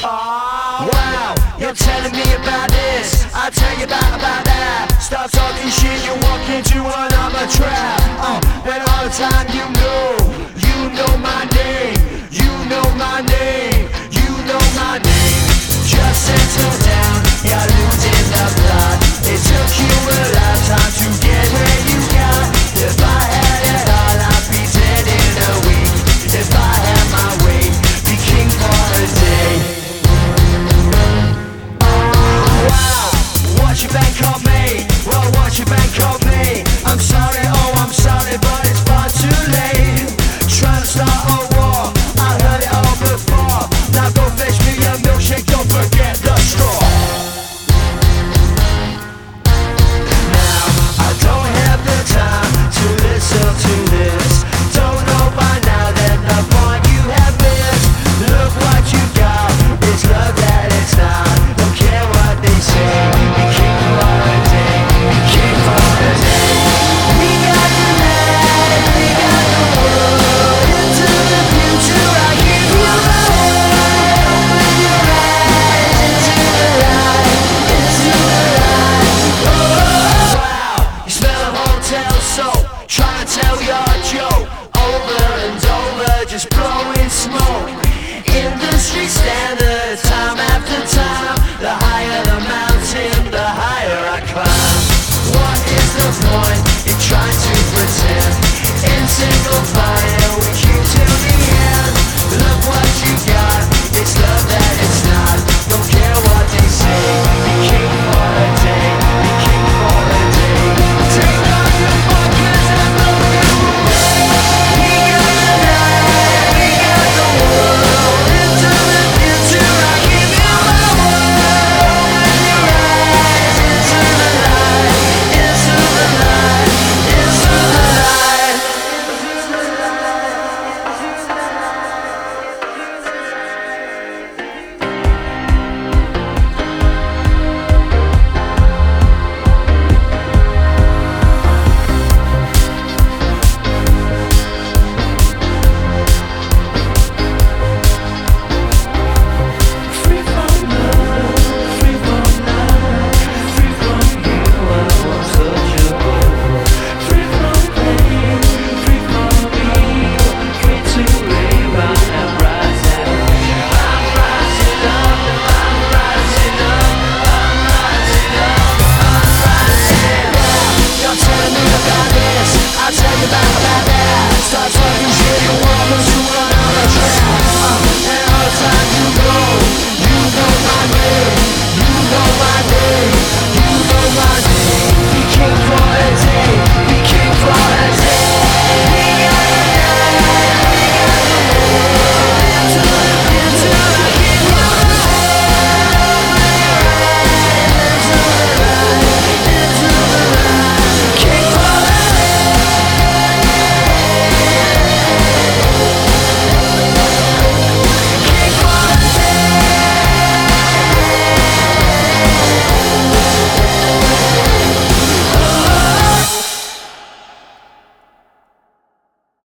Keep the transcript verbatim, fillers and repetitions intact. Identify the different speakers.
Speaker 1: Wow, you're telling me about this, I'll tell you about, about that. Start talking shit, you walk into another trap. uh, But all the time you know, you know my name. You know my name, you know my name. Just settle down.